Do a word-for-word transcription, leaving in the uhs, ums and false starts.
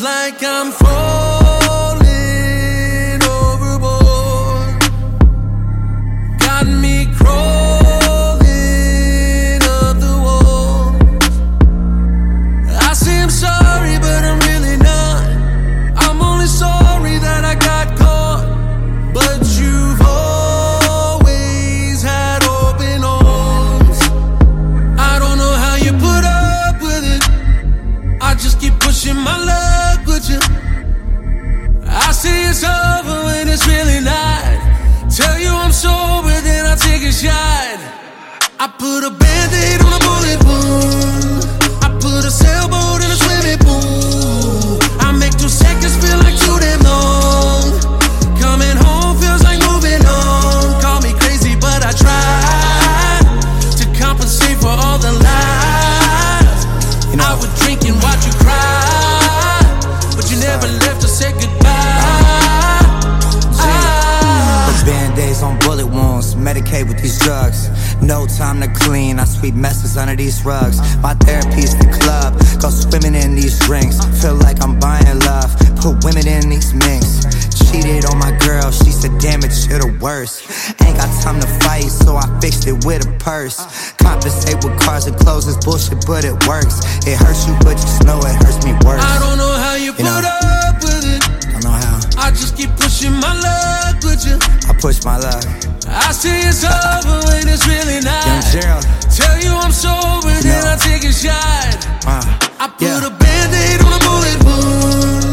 Feels like I'm falling overboard. Got me crawling up the wall. I say I'm sorry, but I'm really not. I'm only sorry that I got caught. But you've always had open arms. I don't know how you put up with it. I just keep pushing my luck with you. I say it's over when it's really not. Tell you I'm sober, then I take a shot. I put a band-aid on a bullet wound. I put a sailboat in a swimming pool. I make two seconds feel like two damn long. Coming home feels like moving on. Call me crazy, but I try to compensate for all the lies. You know, I would drink and watch you cry, but you never left to say goodbye. Put band-aids on bullet wounds, medicate with these drugs. No time to clean, I sweep messes under these rugs. My therapy's the club, go swimming in these drinks. Feel like I'm buying love, put women in these minks. Cheated on my girl, she said damn it, shit or worse. Ain't got time to fight, so I fixed it with a purse. Compensate with cars and clothes, it's bullshit, but it works. It hurts you, but just know it hurts me worse. I don't know how you, you put know, up with it. Don't know how. I just keep pushing my luck with you. I push my luck. I say it's over when it's really not. Young Gerald. Tell you I'm sober, you then know. I take a shot. Uh, I put yeah. a band-aid on a bullet wound.